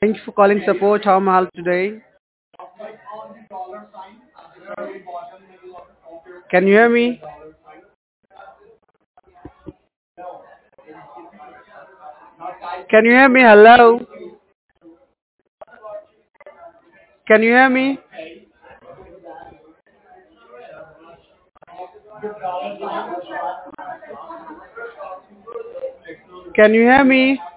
Thank you for calling support. How may I help today? Can you hear me? Can you hear me? Hello? Can you hear me? Can you hear me?